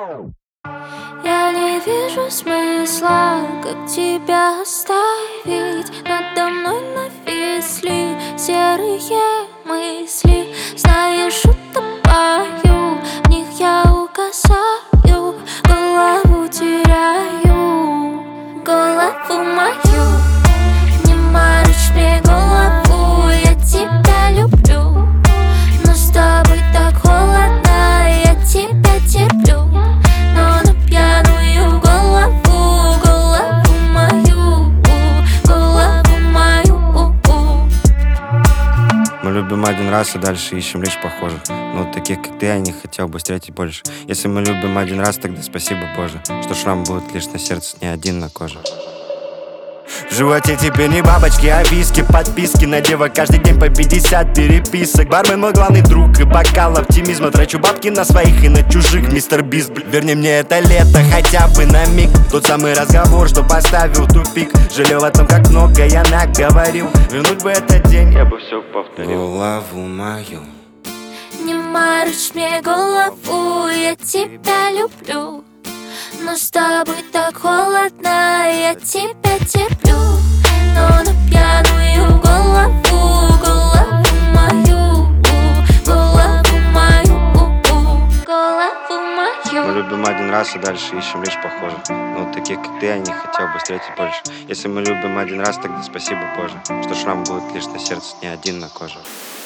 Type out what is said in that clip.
Я не вижу смысла, как тебя оставить. Надо мной нависли серые мысли. Знаешь, утопаю, в них я угасаю, голову теряю, голову мою. Не морочь мне голову, я тебя люблю, но с тобой так холодно, я тебя терплю. Но на пьяную голову, голову мою, голову мою. Мы любим один раз и дальше ищем лишь похожих. Но таких, как ты, я не хотел бы встретить больше. Если мы любим один раз, тогда спасибо, Боже, что шрам будет лишь на сердце, не один на коже. В животе теперь не бабочки, а виски. Подписки на девок каждый день по 50 переписок. Бармен мой главный друг и бокал оптимизма. Трачу бабки на своих и на чужих, мистер Бист. Верни мне это лето хотя бы на миг. Тот самый разговор, что поставил в тупик. Жалел о том, как много я наговорил. Вернуть бы этот день, я бы все повторил. Голову мою. Не морочь мне голову, я тебя люблю, но с тобой так холодно, я тебя терплю. Но на пьяную голову, голову мою, голову мою, голову Мы мою. любим один раз и дальше ищем лишь похожих. Но таких, как ты, я не хотел бы встретить больше. Если мы любим один раз, тогда спасибо, Боже, что шрам будет лишь на сердце, не один на коже.